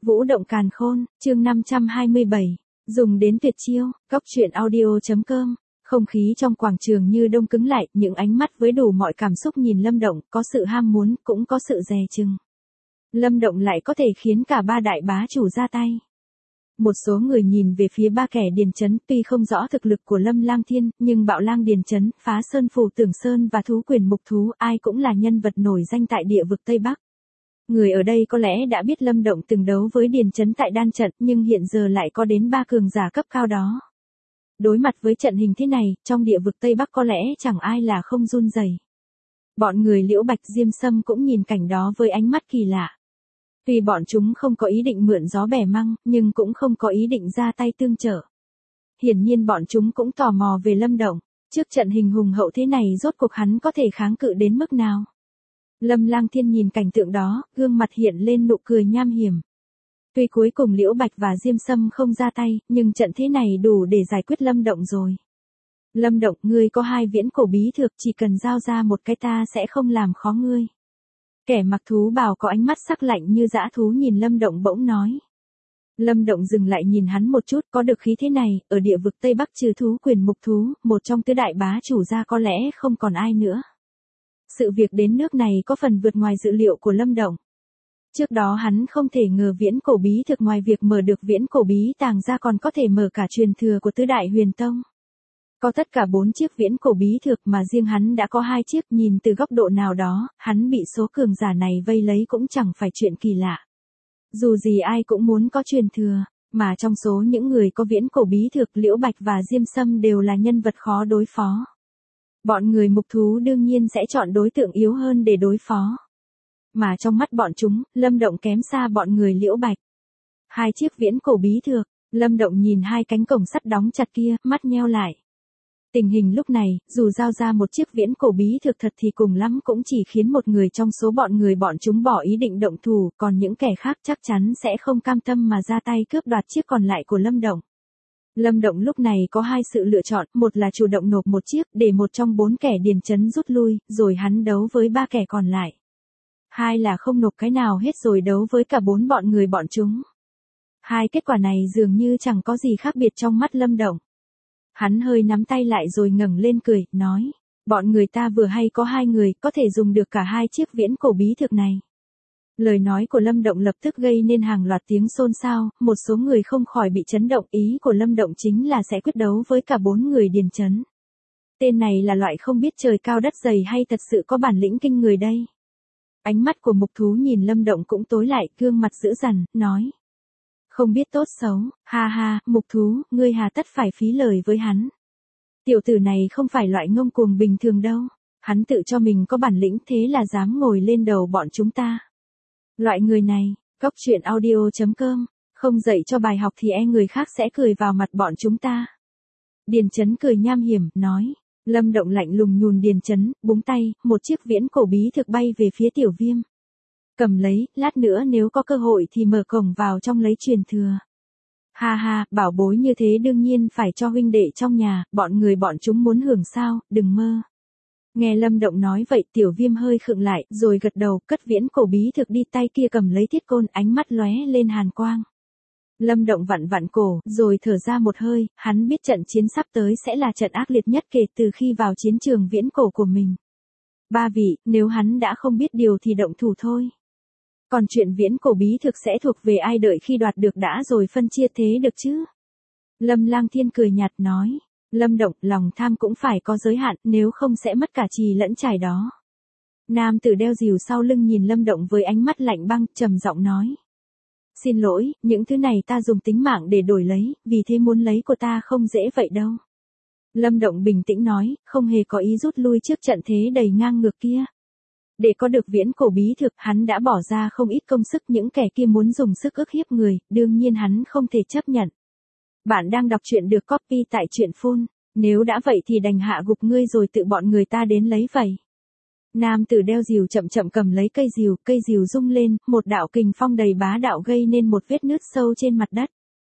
Vũ động càn khôn, chương 527. Dùng đến tuyệt chiêu, Cóc truyện audio.com. Không khí trong quảng trường như đông cứng lại, những ánh mắt với đủ mọi cảm xúc nhìn Lâm Động, có sự ham muốn, cũng có sự dè chừng. Lâm Động lại có thể khiến cả ba đại bá chủ ra tay. Một số người nhìn về phía ba kẻ Điền Chấn, tuy không rõ thực lực của Lâm Lang Thiên, nhưng Bạo Lang Điền Chấn, Phá Sơn Phù Tưởng Sơn và Thú Quyền Mục Thú, ai cũng là nhân vật nổi danh tại địa vực Tây Bắc. Người ở đây có lẽ đã biết Lâm Động từng đấu với Điền Chấn tại đan trận, nhưng hiện giờ lại có đến 3 cường giả cấp cao đó. Đối mặt với trận hình thế này, trong địa vực Tây Bắc có lẽ chẳng ai là không run rẩy. Bọn người Liễu Bạch Diêm Sâm cũng nhìn cảnh đó với ánh mắt kỳ lạ. Tuy bọn chúng không có ý định mượn gió bẻ măng, nhưng cũng không có ý định ra tay tương trợ. Hiển nhiên bọn chúng cũng tò mò về Lâm Động, trước trận hình hùng hậu thế này rốt cuộc hắn có thể kháng cự đến mức nào. Lâm Lang Thiên nhìn cảnh tượng đó, gương mặt hiện lên nụ cười nham hiểm. Tuy cuối cùng Liễu Bạch và Diêm Sâm không ra tay, nhưng trận thế này đủ để giải quyết Lâm Động rồi. Lâm Động, ngươi có 2 viễn cổ bí thực, chỉ cần giao ra một cái ta sẽ không làm khó ngươi. Kẻ mặc thú bào có ánh mắt sắc lạnh như dã thú nhìn Lâm Động bỗng nói. Lâm Động dừng lại nhìn hắn một chút, có được khí thế này, ở địa vực Tây Bắc trừ Thú Quyền Mục Thú, một trong tứ đại bá chủ ra có lẽ không còn ai nữa. Sự việc đến nước này có phần vượt ngoài dự liệu của Lâm Động. Trước đó hắn không thể ngờ viễn cổ bí thực ngoài việc mở được viễn cổ bí tàng ra còn có thể mở cả truyền thừa của tứ đại huyền tông. Có tất cả 4 chiếc viễn cổ bí thực mà riêng hắn đã có 2 chiếc, nhìn từ góc độ nào đó, hắn bị số cường giả này vây lấy cũng chẳng phải chuyện kỳ lạ. Dù gì ai cũng muốn có truyền thừa, mà trong số những người có viễn cổ bí thực Liễu Bạch và Diêm Sâm đều là nhân vật khó đối phó. Bọn người Mục Thú đương nhiên sẽ chọn đối tượng yếu hơn để đối phó. Mà trong mắt bọn chúng, Lâm Động kém xa bọn người Liễu Bạch. 2 chiếc viễn cổ bí thực, Lâm Động nhìn 2 cánh cổng sắt đóng chặt kia, mắt nheo lại. Tình hình lúc này, dù giao ra một chiếc viễn cổ bí thực thật thì cùng lắm cũng chỉ khiến một người trong số bọn chúng bỏ ý định động thủ, còn những kẻ khác chắc chắn sẽ không cam tâm mà ra tay cướp đoạt chiếc còn lại của Lâm Động. Lâm Động lúc này có 2 sự lựa chọn, một là chủ động nộp một chiếc để một trong 4 kẻ Điền Chấn rút lui, rồi hắn đấu với 3 kẻ còn lại. 2 là không nộp cái nào hết rồi đấu với cả 4 bọn chúng. 2 kết quả này dường như chẳng có gì khác biệt trong mắt Lâm Động. Hắn hơi nắm tay lại rồi ngẩng lên cười, nói, bọn người ta vừa hay có 2 người, có thể dùng được cả 2 chiếc viễn cổ bí thực này. Lời nói của Lâm Động lập tức gây nên hàng loạt tiếng xôn xao, một số người không khỏi bị chấn động, ý của Lâm Động chính là sẽ quyết đấu với cả 4 người Điền Chấn. Tên này là loại không biết trời cao đất dày hay thật sự có bản lĩnh kinh người đây. Ánh mắt của Mục Thú nhìn Lâm Động cũng tối lại, gương mặt dữ dằn, nói. Không biết tốt xấu, ha ha, Mục Thú, ngươi hà tất phải phí lời với hắn. Tiểu tử này không phải loại ngông cuồng bình thường đâu, hắn tự cho mình có bản lĩnh thế là dám ngồi lên đầu bọn chúng ta. Loại người này, Cóc truyện audio.com, không dạy cho bài học thì người khác sẽ cười vào mặt bọn chúng ta. Điền Chấn cười nham hiểm, nói. Lâm Động lạnh lùng nhùn Điền Chấn, búng tay, một chiếc viễn cổ bí thực bay về phía Tiểu Viêm. Cầm lấy, lát nữa nếu có cơ hội thì mở cổng vào trong lấy truyền thừa. Ha ha, bảo bối như thế đương nhiên phải cho huynh đệ trong nhà, bọn chúng muốn hưởng sao, đừng mơ. Nghe Lâm Động nói vậy Tiểu Viêm hơi khựng lại, rồi gật đầu, cất viễn cổ bí thực đi, tay kia cầm lấy thiết côn, ánh mắt lóe lên hàn quang. Lâm Động vặn vặn cổ, rồi thở ra một hơi, hắn biết trận chiến sắp tới sẽ là trận ác liệt nhất kể từ khi vào chiến trường viễn cổ của mình. 3 vị, nếu hắn đã không biết điều thì động thủ thôi. Còn chuyện viễn cổ bí thực sẽ thuộc về ai đợi khi đoạt được đã rồi phân chia thế được chứ? Lâm Lang Thiên cười nhạt nói. Lâm Động, lòng tham cũng phải có giới hạn, nếu không sẽ mất cả trì lẫn trải đó. Nam tử đeo rìu sau lưng nhìn Lâm Động với ánh mắt lạnh băng, trầm giọng nói. Xin lỗi, những thứ này ta dùng tính mạng để đổi lấy, vì thế muốn lấy của ta không dễ vậy đâu. Lâm Động bình tĩnh nói, không hề có ý rút lui trước trận thế đầy ngang ngược kia. Để có được viễn cổ bí thực, hắn đã bỏ ra không ít công sức, những kẻ kia muốn dùng sức ức hiếp người, đương nhiên hắn không thể chấp nhận. Bạn đang đọc truyện được copy tại truyện Full, nếu đã vậy thì đành hạ gục ngươi rồi tự bọn người ta đến lấy vậy. Nam tử đeo rìu chậm chậm cầm lấy cây rìu rung lên, một đạo kình phong đầy bá đạo gây nên một vết nứt sâu trên mặt đất.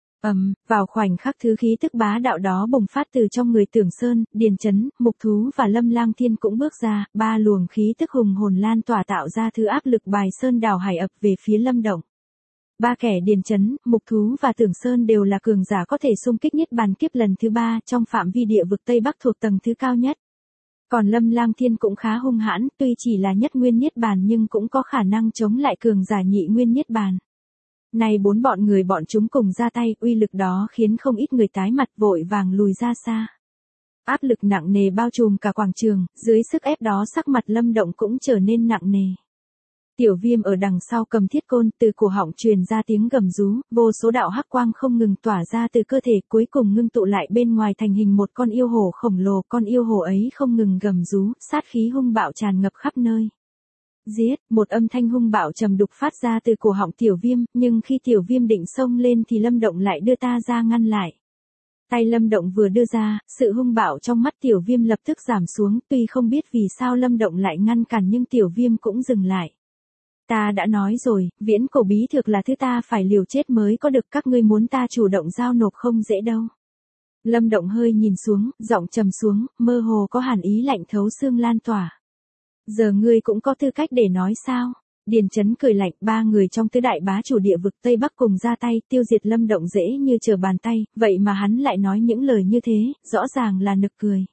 Vào khoảnh khắc thứ khí tức bá đạo đó bùng phát từ trong người Tưởng Sơn, Điền Chấn, Mục Thú và Lâm Lang Thiên cũng bước ra, 3 luồng khí tức hùng hồn lan tỏa tạo ra thứ áp lực bài sơn đảo hải ập về phía Lâm Động. Ba kẻ Điền Chấn, Mục Thú và Tưởng Sơn đều là cường giả có thể xung kích niết bàn kiếp lần thứ 3 trong phạm vi địa vực Tây Bắc thuộc tầng thứ cao nhất. Còn Lâm Lang Thiên cũng khá hung hãn, tuy chỉ là nhất nguyên niết bàn nhưng cũng có khả năng chống lại cường giả nhị nguyên niết bàn. Này bốn bọn chúng cùng ra tay, uy lực đó khiến không ít người tái mặt vội vàng lùi ra xa. Áp lực nặng nề bao trùm cả quảng trường, dưới sức ép đó sắc mặt Lâm Động cũng trở nên nặng nề. Tiểu Viêm ở đằng sau cầm thiết côn, từ cổ họng truyền ra tiếng gầm rú, vô số đạo hắc quang không ngừng tỏa ra từ cơ thể, cuối cùng ngưng tụ lại bên ngoài thành hình một con yêu hổ khổng lồ, con yêu hổ ấy không ngừng gầm rú, sát khí hung bạo tràn ngập khắp nơi. Giết, một âm thanh hung bạo trầm đục phát ra từ cổ họng Tiểu Viêm, nhưng khi Tiểu Viêm định xông lên thì Lâm Động lại đưa ta ra ngăn lại. Tay Lâm Động vừa đưa ra, sự hung bạo trong mắt Tiểu Viêm lập tức giảm xuống, tuy không biết vì sao Lâm Động lại ngăn cản nhưng Tiểu Viêm cũng dừng lại. Ta đã nói rồi, viễn cổ bí thực là thứ ta phải liều chết mới có được, các ngươi muốn ta chủ động giao nộp không dễ đâu. Lâm Động hơi nhìn xuống, giọng trầm xuống, mơ hồ có hàn ý lạnh thấu xương lan tỏa. Giờ ngươi cũng có tư cách để nói sao? Điền Chấn cười lạnh, ba người trong tứ đại bá chủ địa vực Tây Bắc cùng ra tay, tiêu diệt Lâm Động dễ như trở bàn tay, vậy mà hắn lại nói những lời như thế, rõ ràng là nực cười.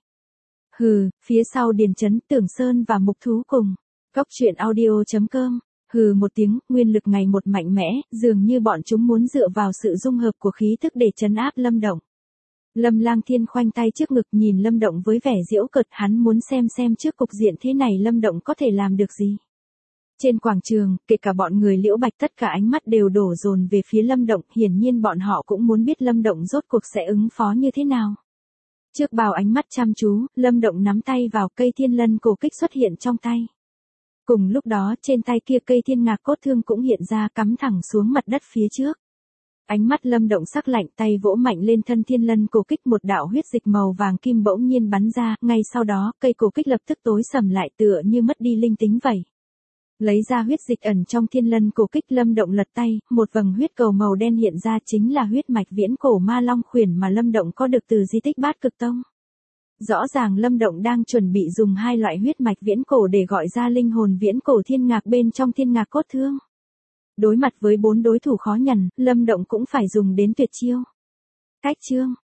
Hừ, phía sau Điền Chấn, Tưởng Sơn và Mục Thú cùng. Cóc truyện audio.com. Hừ một tiếng, nguyên lực ngày một mạnh mẽ, dường như bọn chúng muốn dựa vào sự dung hợp của khí thức để trấn áp Lâm Động. Lâm Lang Thiên khoanh tay trước ngực nhìn Lâm Động với vẻ giễu cợt, hắn muốn xem trước cục diện thế này Lâm Động có thể làm được gì. Trên quảng trường, kể cả bọn người Liễu Bạch tất cả ánh mắt đều đổ dồn về phía Lâm Động, hiển nhiên bọn họ cũng muốn biết Lâm Động rốt cuộc sẽ ứng phó như thế nào. Trước bao ánh mắt chăm chú, Lâm Động nắm tay vào, cây thiên lân cổ kích xuất hiện trong tay. Cùng lúc đó trên tay kia cây thiên ngạc cốt thương cũng hiện ra, cắm thẳng xuống mặt đất phía trước. Ánh mắt Lâm Động sắc lạnh, tay vỗ mạnh lên thân thiên lân cổ kích, một đạo huyết dịch màu vàng kim bỗng nhiên bắn ra, ngay sau đó cây cổ kích lập tức tối sầm lại tựa như mất đi linh tính vậy. Lấy ra huyết dịch ẩn trong thiên lân cổ kích, Lâm Động lật tay, một vầng huyết cầu màu đen hiện ra, chính là huyết mạch viễn cổ ma long khuyển mà Lâm Động có được từ di tích Bát Cực Tông. Rõ ràng Lâm Động đang chuẩn bị dùng hai loại huyết mạch viễn cổ để gọi ra linh hồn viễn cổ thiên ngạc bên trong thiên ngạc cốt thương. Đối mặt với 4 đối thủ khó nhằn, Lâm Động cũng phải dùng đến tuyệt chiêu. Cách chương